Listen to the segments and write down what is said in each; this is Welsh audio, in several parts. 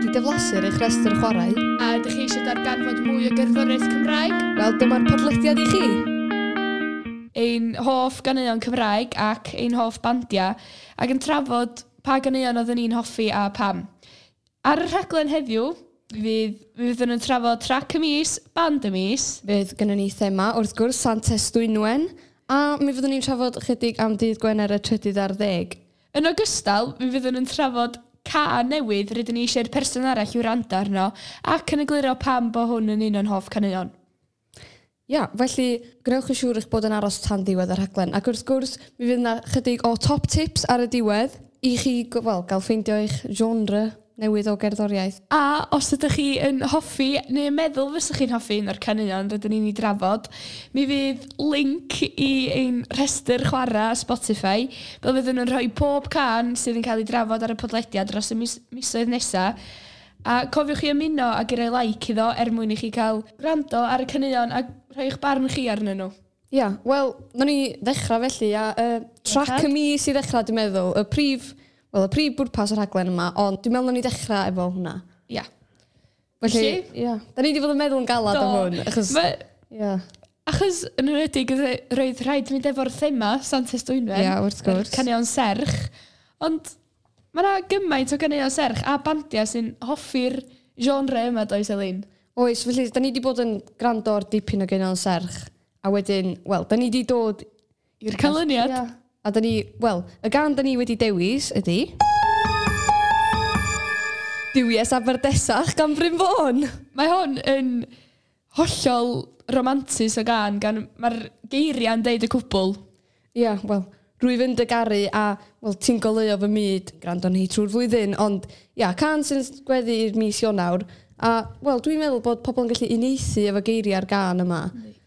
wedi diflasu'r eich rhestr chwarae? A ydych chi eisiau darganfod mwy o gerddoriaeth Cymraeg? Wel, dyma'r podlediad i chi. Ein hoff ganeuon Cymraeg ac ein hoff bandia, ac yn trafod pa ganeuon oedden ni'n hoffi a pam. Ar y rhaglen heddiw, fydd yn trafod trac y mis, band y mis. Fydd gynnon ni thema, wrth gwrs, Santes Dwynwen, a mi fyddwn ni'n trafod chydig am dydd Gwener y 30 Yn ogystal, mi fyddwn yn trafod ca newydd rydyn ni eisiau'r person arall i'w rando arno ac yn egluro pam bo hwn yn un o'n hoff caneuon. Ia, felly, gnewch yn siŵr eich bod yn aros tan diwedd yr rhaglen. Ac wrth gwrs, mi fydd yna chydig o top tips ar y diwedd i chi gael ffeindio eich genre newydd o gerddoriaeth. A os ydych chi yn hoffi neu meddwl fysych chi'n hoffi un o'r caneuon rydyn ni'n ei drafod, mi fydd link i ein rhestr chwarae Spotify, fel fyddwn nhw'n rhoi pob can sydd yn cael ei drafod ar y podlediad dros y misoedd nesaf. A cofiwch chi ymuno ac i roi like iddo mwyn i chi cael gwrando ar y caneuon a rhoi eich barn chi arnyn nhw. Ia, wel, na ni ddechrau felly, trac y mis i ddechrau, dwi'n meddwl, y prif bwrpas yr rhaglen yma, ond dwi'n meddwl na ni ddechrau efo hwnna. Ia. Felly, ia, da ni wedi fod yn meddwl yn galad am hwn. Achos yn ynwedig roedd rhaid mynd efo'r thema Santes Dwynwen. Ia, wrth gwrs. Caneuon serch. Ond mae yna gymaint o caneuon serch a bandia sy'n hoffi'r genre yma, does Elin? Oes, felly, da ni wedi bod yn gwrando ar dipyn o caneuon serch. A wedyn, wel, da ni wedi dod i'r canlyniad. Ia. A da ni, wel, y gan da ni wedi dewis ydy Duwies Aberdesach gan Bryn Fawn. Mae hwn yn hollol romantis o gan mae'r geiriau'n deud y cwbl. Ia, wel, rwyf yn dygaru a, wel, ti'n goleuo fy myd gwrando ni trwy'r flwyddyn, ond, ia, can sy'n gweddi'r mis Ionawr. A, wel, dwi'n meddwl bod pobl yn gallu uneithu efo geiriau'r gan yma.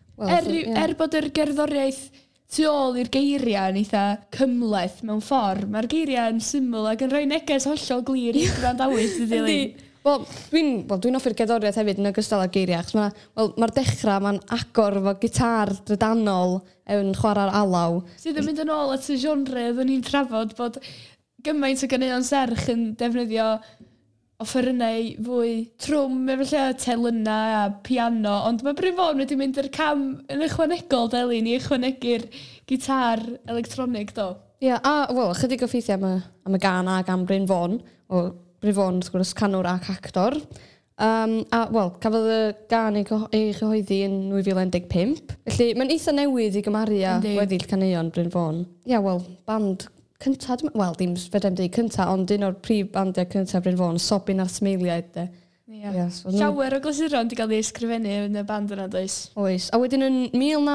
Well, bod yr gerddoriaeth tu ôl i'r geiriau yn eitha cymleth mewn ffordd, mae'r geiriau yn syml ac yn rhoi neges hollol glir i gwrandawyr sydd i Elin. Wel, dwi'n offi'r gerddoriaeth hefyd yn ogystal â geiriau, achos mae'r dechrau, mae'n agor efo gitar drydanol yn chwarae'r alaw. Sydd yn mynd yn ôl at y genre oeddwn ni'n trafod bod gymaint o ganeuon serch yn defnyddio offerynnau fwy trwm, efallai telynna a piano, ond mae Bryn Fawn wedi mynd i'r cam yn ychwanegol, Delin, i ychwanegu'r gitar electronig, do. Ia, a, wel, chydig o ffeithiau am y gan a gan Bryn Fawn, o Bryn Fawn, wrth gwrs, canwr ac actor. A, wel, cafodd y gan ei chyhoeddi yn 2015. Felly, mae'n eitha newydd i gymaru â weddill caneuon Bryn Fawn. Ia, wel, band cynta, wel, dim fedrem dweud cynta, ond un o'r prif bandiau cynta Bryn Fawn, Sobyn a'r Smeiliaid. Llawer o glasuron wedi cael ei ysgrifennu yn y band yna, does? Oes. A wedyn yn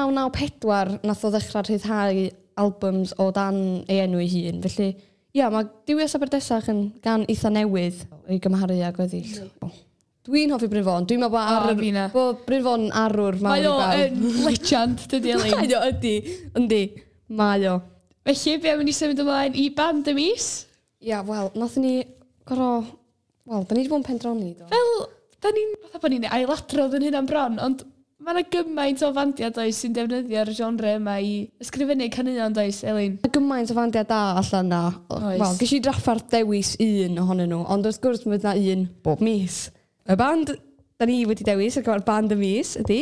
1994 nath o ddechrau rhyddhau albums o dan ei enw ei hun. Felly, ia, mae Duwies Aberdesach yn gan eitha newydd i gymharu â gweddill. Dwi'n hoffi Bryn Fawn. Dwi'n meddwl bod Bryn Fawn arwr mawr i bawb. Mae o yn legend, dydi Elin? Mae o, ydy. Mae o. Felly, be am ni symud ymlaen i band y mis? Ia, wel, nath ni gorau... Wel, da ni wedi bod yn pendroni, do. Fel, da ni'n... Fatha bod ni'n ailadrodd yn hynna'n bron, ond mae yna gymaint o fandiau, does, sy'n defnyddio'r genre yma i ysgrifennu caneuon, does, Elin? Mae gymaint o fandiau da allan na. Wel, ges i draffarth dewis un ohonyn nhw, ond wrth gwrs mae yna un bob mis. Y band da ni wedi dewis ar gyfer band y mis ydy...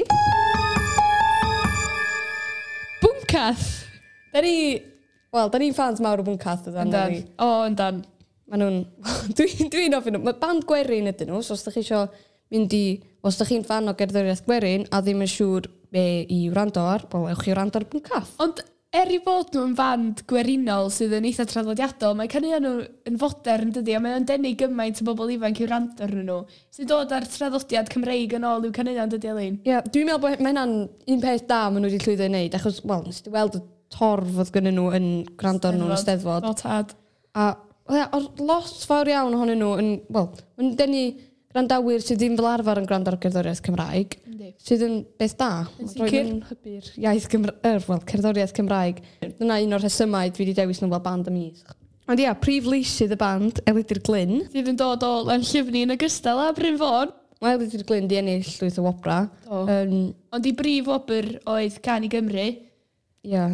Bwncath! Wel, da ni'n fans mawr o Bwncath. Yndan. Maen nhw'n... Dwi'n ofyn nhw. Mae band Gwerin ydyn nhw, so os ydych chi eisiau mynd i... Os ydych chi'n fan o gerddoriaeth Gwerin a ddim yn siŵr be i wrando ar, wel, ewch chi wrando ar Bwncath. Ond i bod nhw'n band gwerinol sydd yn eitha traddodiadol, mae caneuon nhw yn fodern, dydy, a mae'n denu gymaint o bobl ifanc i'w wrando ar nhw. Sy'n dod ar traddodiad Cymreig yn ôl i'w caneuon, dydy, Elin? Ia, dwi'n meddwl bod mae hynna'n un peth da maen nhw wedi llwyddo i wneud, achos, wel, nes ti weld y torf oedd gynnu nhw yn gwrando ar nhw yn Steddfod. O tad. A o'r lot fawr iawn ohonyn nhw yn, wel, mae'n denu gwrandawyr sydd ddim fel arfer yn gwrando ar gerddoriaeth Cymraeg, sydd yn beth da. Roedd yn hybu'r iaith cerddoriaeth Cymraeg. Dyna un o'r rhesymau dwi wedi dewis nhw fel band y mis. Ond ia, prif leisydd y band, Elidir Glyn. Sydd yn dod o Lanllyfni yn ogystal â Bryn Fawn. Mae Elidir Glyn di ennill llwyth o wobra. Ond i brif wobr oedd Can i Gymru. Ia,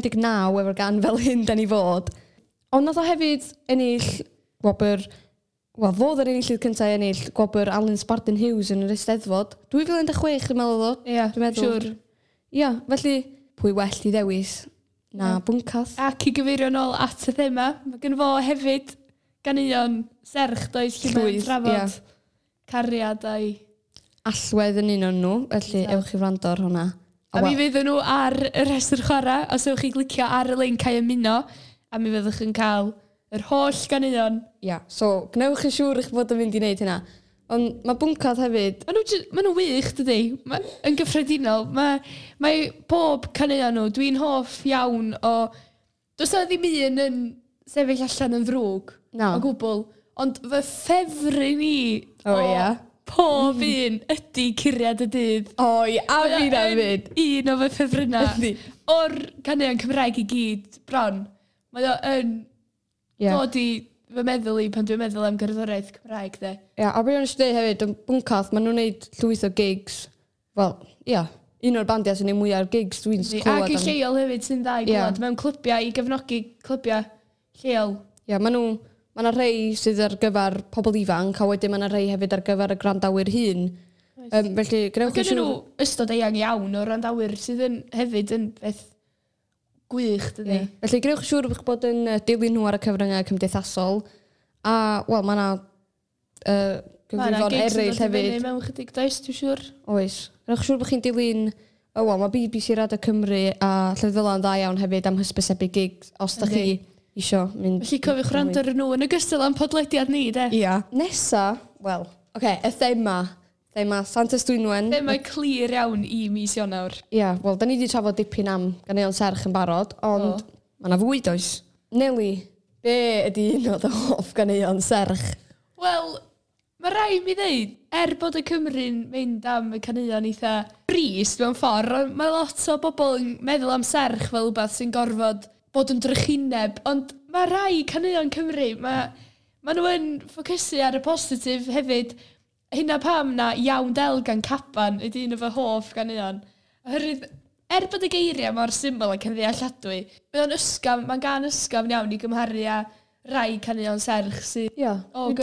2019 efo'r gan fel hyn da ni fod. Ond nath o hefyd ennill wobr Wel, fodd yr enillydd cyntaf i ennill gwobr Alan Spartan Hughes yn yr Eisteddfod. 2016 dwi'n meddwl o. Ie, Dwi'n meddwl. siwr. Ia, felly, pwy well i ddewis na bwncath. Ac i gyfeirio nôl at y thema, mae gen fo hefyd ganeuon serch does lle mae'n Llwyth, trafod cariad a'i... Allwedd yn un o'n nhw, felly ewch i wrando ar hwnna. A mi fyddwn nhw ar y rhestr chwarae, os ewch chi glicio ar y link a'i ymuno, a mi fyddwch chi'n cael yr holl ganeuon. Ia, so gnewch yn siŵr eich bod yn mynd i wneud hynna. Ond mae bwncath hefyd... Maen nhw wych, dydy. Yn gyffredinol. Mae bob caneuon nhw, dwi'n hoff iawn o... Does na ddim un yn sefyll allan yn ddrwg. No. O gwbl. Ond fy ffefryn i pob un ydy Curiad y Dydd. O, ia, a fi na fyd. Un o fy ffefrynnau. O'r caneuon Cymraeg i gyd, bron. Mae o yn dod i fy meddwl i pan dwi'n meddwl am gerddoriaeth Cymraeg, de. Ia, a beth o'n eisiau dweud hefyd, yn bwncath, maen nhw'n gwneud llwyth o gigs. Wel, ia, un o'r bandiau sy'n ei mwyaf gigs dwi'n clywed. Ac i lleol hefyd sy'n dda i glwad. Mewn clybiau i gefnogi clybiau lleol. Ia, mae yna rhai sydd ar gyfer pobl ifanc, a wedyn mae yna rhai hefyd ar gyfer y grandawyr hun. Felly, gnewch yn siŵr... nhw ystod eang iawn o randawyr sydd hefyd yn beth gwych, dydy. Felly, gnewch yn siŵr bych bod yn dilyn nhw ar y cyfryngau cymdeithasol. A, wel, mae yna gyfrifon eraill hefyd. Mewn chydig does, dwi'n siŵr. Oes. Gnewch yn siŵr bych chi'n dilyn... Wel, mae BBC Radio Cymru a Llyfdylan dda iawn hefyd am hysbysebu gigs, os da chi isio mynd... Felly cofiwch rando ar nhw yn ogystal am podlediad ni, de? Ia. Nesa, wel, y thema. Thema Santes Dwynwen. Thema clir iawn i mis Ionawr. Ia, wel, da ni wedi trafod dipyn am ganeuon serch yn barod, ond mae yna fwy does. Nelly, be ydy un o dy hoff ganeuon serch? Wel, mae rai mi ddeud, bod y Cymru'n mynd am y caneuon eitha brist mewn ffordd, mae lot o bobl yn meddwl am serch fel rhywbeth sy'n gorfod bod yn drychineb, ond mae rai caneuon Cymru, mae nhw yn ffocysu ar y positif hefyd. Hynna pam na Iawn Del gan Caban ydy un o fy hoff ganeuon. Oherwydd, bod y geiriau mor syml ac yn ddealladwy, mae'n gan ysgafn iawn i gymharu a rai caneuon serch sydd... Ia,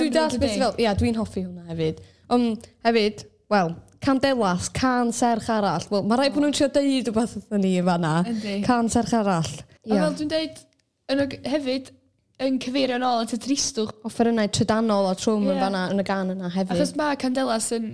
dwi'n hoffi hwnna hefyd. Ond hefyd, wel, Candelas, can serch arall. Wel, mae rai bod nhw'n trio deud rhywbeth wrthyn ni fanna. Can serch arall. A fel dwi'n deud, hefyd, yn cyfeirio nôl at y tristwch. Offerynnau trydanol a trwm yn fanna yn y gan yna hefyd. Achos mae Candelas yn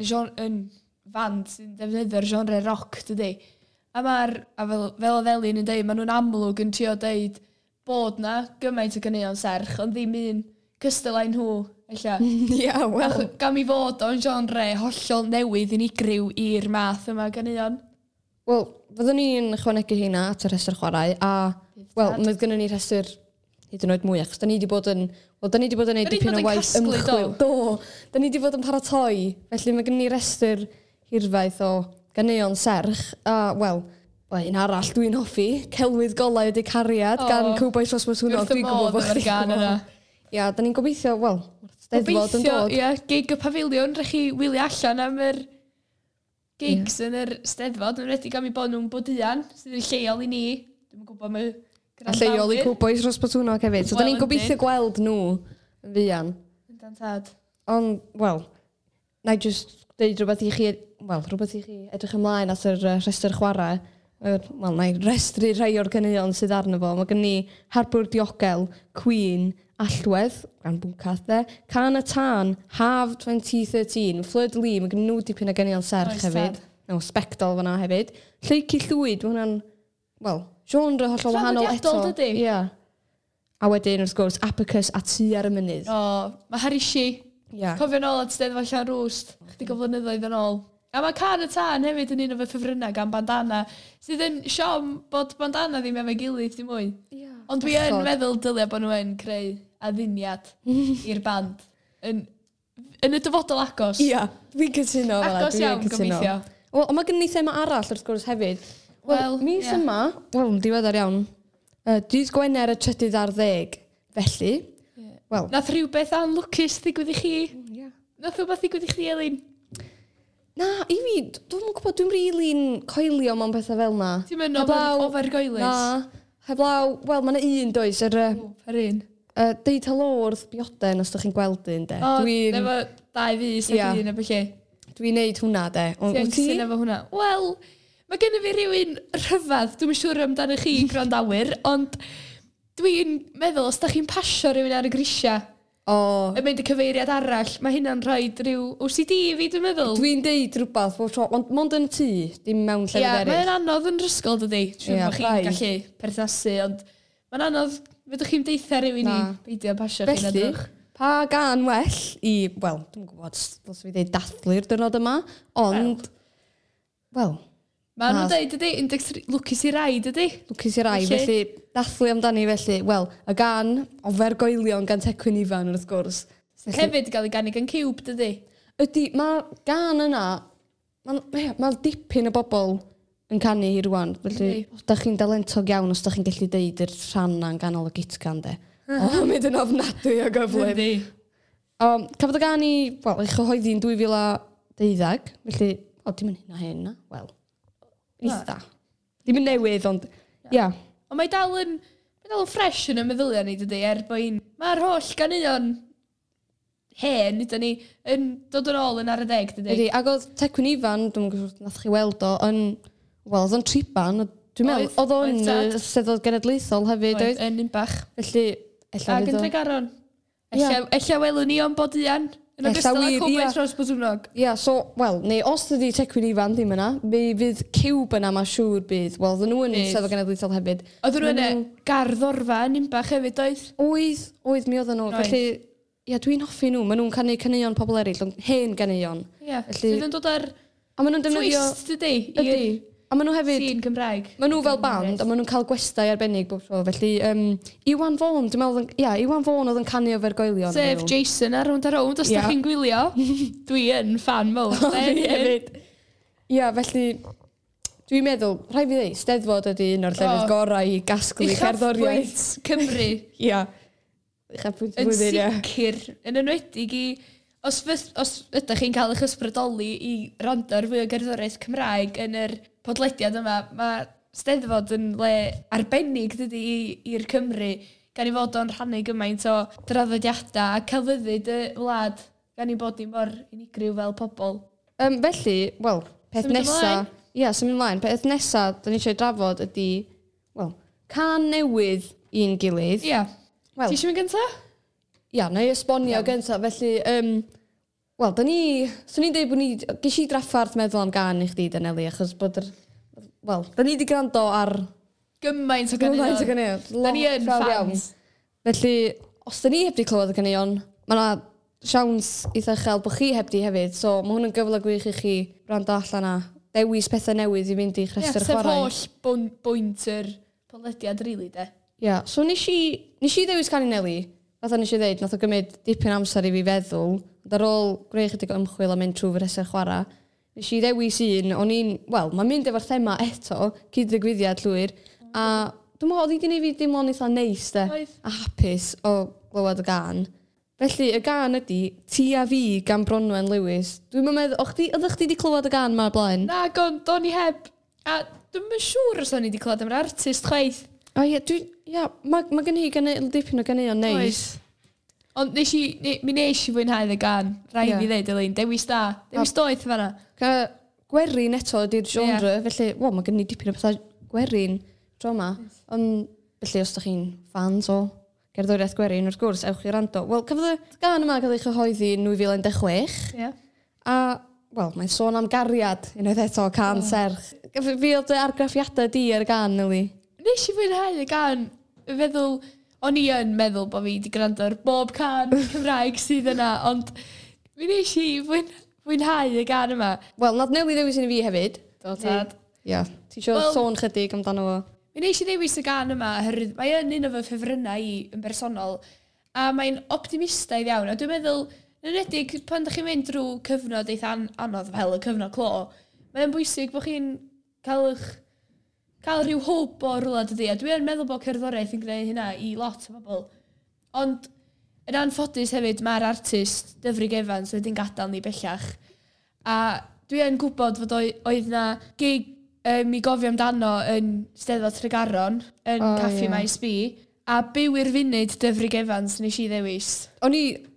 fand sy'n defnyddio'r genre rock, dydy. A fel o Felin yn dweud, maen nhw'n amlwg yn trio dweud bod na gymaint o ganeuon serch, ond ddim un cystal ein nhw, eilla. Ia, wel. Gam i fod o'n genre hollol newydd unigryw i'r math yma ganeuon. Wel, fyddwn ni'n ychwanegu hynna at y rhestr chwarae, a, wel, mae gynnu ni rhestr hyd yn oed mwy, achos da ni wedi bod yn... Wel, da ni wedi bod yn neud dipyn o waith ymchwil. Da ni wedi bod yn paratoi, felly mae gynnu ni rhestr hirfaith o ganeuon serch, a, wel, un arall dwi'n hoffi, Celwydd Golau ydy Cariad, gan Cowboys Rosmoswnog, dwi'n gwybod bod chdi'n gwybod. Ia, da ni'n gobeithio, wel, steddfod yn dod. Ia, gig y pafiliwn, rhaid chi wylio allan am yr gigs yn yr steddfod, yn redig am i bod nhw'n bodeuan, sydd yn lleol i ni. Dwi'n gwybod mae lleol i Cowboys Rosmoswnog hefyd. So, da ni'n gobeithio gweld nhw yn fuan. Yn tad. Ond, wel, na i just dweud rhywbeth i chi, edrych ymlaen at yr rhestr chwarae. Wel, na i restru rhai o'r ganeuon sydd arno fo. Mae gen ni Harbwr Diogel, Queen, Allwedd, gan bwncath de, Can y Tân, Haf 2013, Fleur de Lis, mae gen nhw dipyn o ganeuon serch hefyd. No, Spectol fanna hefyd. Lleicu Llwyd, mae hwnna'n, wel, genre hollol wahanol eto. Traddodiadol, dydy? Ia. A wedyn, wrth gwrs, Abacus a Tu ar y Mynydd. Mae Harishi. Cofio nôl at Steddfod Llan Rwst. Chydig o flynyddoedd yn ôl. A mae Can y Tân hefyd yn un o fy ffefrynnau gan Bandana, sydd yn siom bod Bandana ddim efo'i gilydd dim mwy. Ond dwi yn meddwl dylia bod nhw yn creu addiniad i'r band. Yn y dyfodol agos. Ia, dwi'n cytuno. Agos iawn, gobeithio. Wel, mae gen ni thema arall wrth gwrs hefyd. Wel, mis yma, diweddar iawn, dydd Gwener y 30 felly. Nath rhywbeth anlwcus ddigwydd i chi? Nath rhywbeth ddigwydd i chi, Elin? Na, i fi, dwi'n gwybod, dwi'n rili'n coelio mewn pethau fel na. Ti'n mynd ofergoelus? Na, heblaw, wel, mae yna un does, yr... un? deud helo wrth bioden os ydych chi'n gweld un, de. O, efo 2 fus a dyn efo lle. Dwi'n neud hwnna, de. Ti'n sy'n efo hwnna. Wel, mae gen i fi rhywun rhyfedd, dwi'n siŵr amdano chi gwrandawyr, ond dwi'n meddwl, os da chi'n pasio rhywun ar y grisia, yn mynd y cyfeiriad arall, mae hynna'n rhoi rhyw OCD i fi, dwi'n meddwl. Dwi'n deud rhywbeth, ond mond yn y tŷ, dim mewn llefydd eraill. Mae'n anodd yn rysgol, dydy. Dwi'n meddwl chi'n gallu perthnasu, ond mae'n anodd, fydwch chi'n deitha rhywun i beidio pasio chi'n edrych. Pa gan well i, wel, dwi'n gwybod os fi dweud dathlu'r dyrnod yma, ond, wel. Mae nhw'n dweud, ydy, lwcus i rai, dydy? Lwcus i rai, felly dathlu amdani, felly, wel, y gan ofergoelion gan Tecwyn Ifan wrth gwrs. Hefyd gael ei ganu gan Cube, dydy? Ydy, mae gan yna, mae dipyn o bobl yn canu hi rwan, felly, os da chi'n dalentog iawn, os da chi'n gallu deud yr rhan na'n ganol y gitgan, de. O, mynd yn ofnadwy o gyflym. Cafodd y gan i, wel, eich chyhoeddi'n 2012, felly, dim yn hynna hyn, wel, eitha. Dim yn newydd, ond, ia. Ond mae dal yn ffresh yn y meddyliau ni, dydy, mae'r holl ganeuon hen, ydyn ni, yn dod yn ôl yn ar y deg, dydy. Ydy, ac oedd Tecwyn Ifan, dwi'n gwybod nath chi weld o, oedd o'n triban, dwi'n meddwl, oedd o'n Eisteddfod Genedlaethol hefyd, oedd? Yn Unbach. Felly, ella fydd o. Ac yn Tregaron. Ella welwn ni o'n bod ian. Yn ogystal â Cwbwyd dros Botwnog. Ia, wel, neu os ydy Tecwyn Ifan ddim yna, fydd Cube yna, mae siŵr bydd. Wel, oedden nhw yn Eisteddfod Genedlaethol hefyd. Oedden nhw yn garddorfa yn Unbach hefyd, oedd? Oedd, mi oedden nhw. Felly, ia, dwi'n hoffi nhw. Maen nhw'n canu caneuon pobl eraill, ond hen caneuon. Ia, sydd yn dod ar twist, dydy? Ydy. A maen nhw hefyd... Sîn Cymraeg. Maen nhw fel band, a maen nhw'n cael gwestai arbennig bob tro. Felly, Iwan Fawn, dwi'n meddwl... Ia, Iwan Fawn oedd yn canu o fergoelion. Sef Jason ar rownd, os da chi'n gwylio. Dwi yn fan mowr. Fi hefyd. Ia, felly... Dwi'n meddwl, rhai fi ddweud, Steddfod ydy un o'r llefydd gorau i gasglu cerddoriaeth. Uchafbwynt Cymru. Ia. Uchafbwynt flwyddyn, ia. Yn sicr, yn enwedig i... Os ydych chi'n cael eich ysbrydoli i rando'r fwy o gerddoriaeth Cymraeg yn yr podlediad yma, mae Steddfod yn le arbennig dydy i'r Cymru gan i fod o'n rhannu gymaint o draddodiadau a celfyddyd y wlad gan i bod i mor unigryw fel pobl. Felly, wel, peth nesa... Ia, symud ymlaen. Peth nesa, da ni eisiau drafod ydy, wel, can newydd i'n gilydd. Ia. Ti eisiau mynd gyntaf? Ia, na i esbonio gyntaf. Felly, wel, da ni... Swn i'n dweud bod ni... Ges i draffarth meddwl am gan i chdi, Daneli, achos bod yr... Wel, da ni wedi gwrando ar... Gymaint o ganeuon. Da ni yn fans. Felly, os da ni heb di clywed y ganeuon, mae yna siawns eitha uchel bod chi heb di hefyd. So, mae hwn yn gyfle gwych i chi gwrando allan a dewis pethau newydd i fynd i chrestr chwarae. Sef holl bwynt yr podlediad, rili, de. Ia, so nes i dewis can i Neli. Fatha nes i ddeud, nath o gymryd dipyn amser i fi feddwl. Ar ôl greu chydig o ymchwil a mynd trwy fy rhesur chwarae. Nes i ddewis un, o'n i'n... Wel, mae'n mynd efo'r thema eto, cyd-ddigwyddiad llwyr. A dwi'n meddwl, oedd hi wedi gwneud fi deimlo'n eitha neis, de. A hapus o glywed y gan. Felly, y gan ydy Ti a Fi gan Bronwen Lewis. Dwi'n meddwl, oeddech chdi wedi clywed y gan ma'r blaen? Na, do'n i heb. A dwi'n mynd siŵr os o'n i wedi clywed am yr artist chwaith. O ia, mae gen i dipyn o ganeuon neis. Ond mi nes i fwynhau y gan. Rai fi ddeud, Elin. Dewis da. Dewis doeth fanna. Gwerin eto ydy'r genre. Felly, mae gen i dipyn o bethau gwerin tro yma. Ond, felly, os ydych chi'n fans o gerddoriaeth gwerin, wrth gwrs, ewch i rando. Wel, cafodd y gan yma gael ei chyhoeddi yn 2016. Ie. A, wel, mae'n sôn am gariad, unwaith eto, can serch. Fi oedd y argraffiadau di ar y gan, Eli? Nes i fwynhau y gan. O'n i yn meddwl bod fi wedi gwrando ar bob can Cymraeg sydd yna, ond mi nes i fwynhau y gan yma. Wel, nad Neli ddewis i fi hefyd. Do, tad. Ia, ti eisiau sôn chydig amdano fo? Mi nes i ddewis y gan yma, oherwydd mae'n un o fy ffefrynnau i yn bersonol, a mae'n optimistaidd iawn. A dwi'n meddwl, yn enwedig pan ydych chi'n mynd drwy cyfnod eitha anodd fel y cyfnod clo, mae'n bwysig bod chi'n cael rhyw hwb o rwla dydy. A dwi'n meddwl bod cerddoriaeth yn gwneud hynna i lot o bobl. Ond yn anffodus hefyd, mae'r artist Dyfrig Evans wedi'n gadael ni bellach. A dwi'n gwybod fod oedd na gig mi gofio amdano yn Steddfod Tregaron, yn Caffi Maes B. A byw i'r funud Dyfrig Evans nes i ddewis. O'n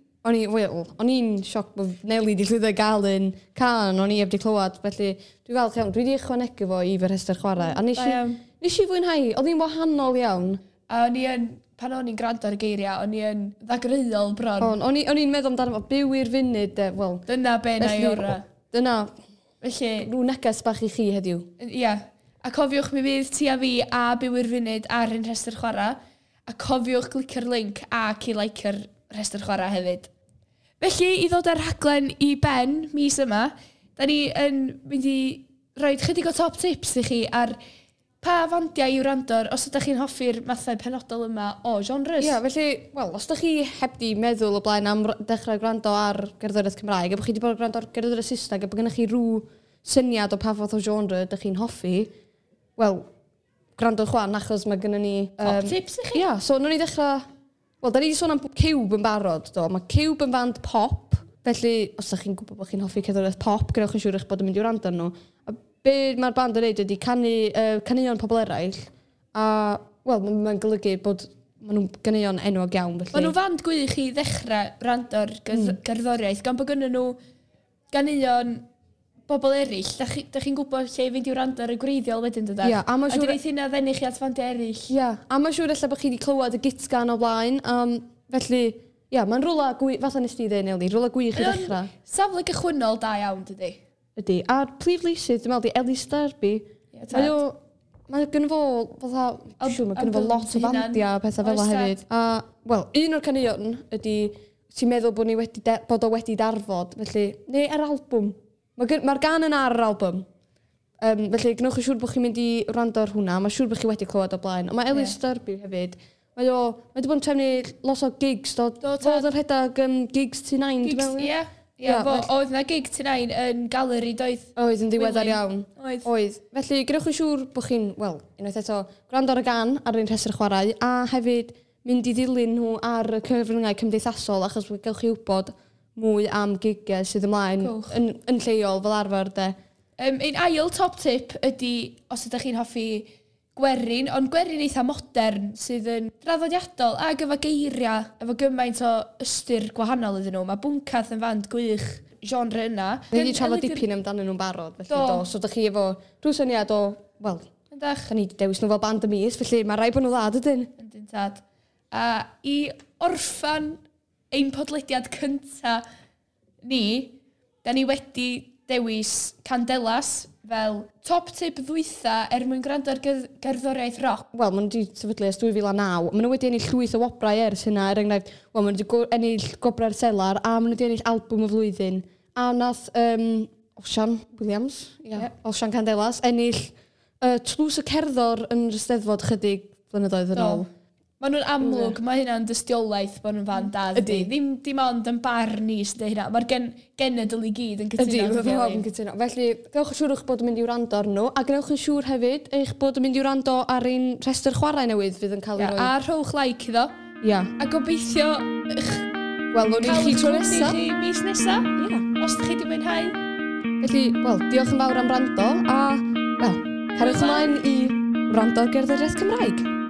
i'n sioc bod Nelly di llwyddo gael yn can, o'n i heb di clywed, felly dwi'n falch iawn, dwi wedi ychwanegu fo i fy rhestr chwarae. A nes i fwynhau, oedd hi'n wahanol iawn. A pan o'n i'n gwrando ar y geiriau, o'n i'n ddagryol bron. O'n i'n meddwl amdano fo, byw i'r funud, wel. Dyna be na i ora. Dyna, felly, rhyw neges bach i chi heddiw. Ia. A cofiwch mi fydd ti a fi a byw i'r funud ar un rhestr chwarae. A cofiwch glicio'r link ac i like-yr rhestr chwarae hefyd. Felly, i ddod ar rhaglen i ben mis yma, da ni yn mynd i roi chydig o top tips i chi ar pa fandiau i'w randor os ydych chi'n hoffi'r mathau penodol yma o genres. Ia, felly, wel, os ydych chi heb di meddwl o blaen am dechrau gwrando ar gerddoriaeth Cymraeg, a bod chi wedi bod yn gwrando ar gerddoriaeth Saesneg, a bod gennych chi rhyw syniad o pa fath o genre ydych chi'n hoffi, wel, gwrando chwan, achos mae gennym ni... top tips i chi? Ia, so nhw'n ni dechrau... Wel, da ni wedi sôn am Cube yn barod, do. Mae Cube yn band pop, felly, os ydych chi'n gwybod bod chi'n hoffi cerddoriaeth pop, gwneud yn siŵr eich bod yn mynd i'w rando nhw. A be mae'r band yn neud ydy canuon pobl eraill, a, wel, mae'n golygu bod maen nhw'n ganeuon enwog iawn, felly. Maen nhw fand gwych i ddechrau rando'r gerddoriaeth, gan bod gynnyn nhw ganeuon bobl eraill. Da chi'n gwybod lle i fynd i'w rando'r y gwreiddiol wedyn, dydach? Ia, a mae'n siŵr... A dweud hynna ddenu chi at fandiau eraill. Ia, a mae'n siŵr eich bod chi wedi clywed y gitgan o blaen, felly, ia, mae'n rwla gwych, fatha nes ti ddweud, Nelly, rwla gwych i ddechrau. Safle gychwynnol da iawn, dydy? Ydy. A'r prif lysydd, dwi'n meddwl, di Elis Derby. Mae gynnu fo, fatha, mae gynnu fo lot o fandia, pethau fel hefyd. A, wel, un o'r caneuon ydy, ti'n meddwl bod o wedi darfod, felly, neu ar albwm. Mae'r gan yna ar yr albwm. Felly, gnewch yn siŵr bod chi'n mynd i rando ar hwnna. Mae'n siŵr bod chi wedi clywed o blaen. Ond mae Elis Derby hefyd. Mae wedi bod yn trefnu lot o gigs. Oedd yn rhedeg gigs T9, dwi'n meddwl. Ie, oedd yna gig T9 yn galeri, doedd? Oedd, yn ddiweddar iawn. Oedd. Felly, gnewch yn siŵr bod chi'n, wel, unwaith eto, gwrando ar y gan ar un rhestr chwarae, a hefyd mynd i ddilyn nhw ar y cyfryngau cymdeithasol, achos gewch chi wybod mwy am gigau sydd ymlaen yn lleol fel arfer, de. Ein ail top tip ydy, os ydych chi'n hoffi gwerin, ond gwerin eitha modern sydd yn draddodiadol ac efo geiriau, efo gymaint o ystyr gwahanol iddyn nhw. Mae Bwncath yn fand gwych genre yna. Ni wedi trafod dipyn amdano nhw'n barod, felly do. So ydych chi efo rhyw syniad o, wel, da ni wedi dewis nhw fel band y mis, felly mae rai bod nhw dda, dydyn. Yndyn tad. A i orffan ein podlediad cynta ni, da ni wedi dewis Candelas fel top tip ddwytha mwyn gwrando ar gerddoriaeth rock. Wel, maen nhw wedi sefydlu ers 2009. Maen nhw wedi ennill llwyth o wobrau ers hynna. Enghraifft, wel, maen nhw wedi ennill Gobrau'r Selar a maen nhw wedi ennill albwm y flwyddyn. A nath Osian Williams, Osian Candelas, ennill tlws y cerddor yn yr Eisteddfod chydig flynyddoedd yn ôl. Maen nhw'n amlwg, mae hynna'n dystiolaeth bod nhw'n fan da. Ydy. Ddim ond yn bar ni sydd hynna. Mae'r genedl i gyd yn cytuno. Ydy, yn cytuno. Felly, gwnewch yn siŵr eich bod yn mynd i'w rando ar nhw, a gwnewch yn siŵr hefyd eich bod yn mynd i'w rando ar un rhestr chwarae newydd fydd yn cael ei roi. A rhowch like iddo. Ia. A gobeithio wel, nhw'n i chi tro nesa. Cael eich mis nesa. Ia. Os ydych chi wedi mwynhau. Felly, wel, diolch yn fawr am rando, a, wel, cariwch ymlaen i rando ar gerddoriaeth Cymraeg.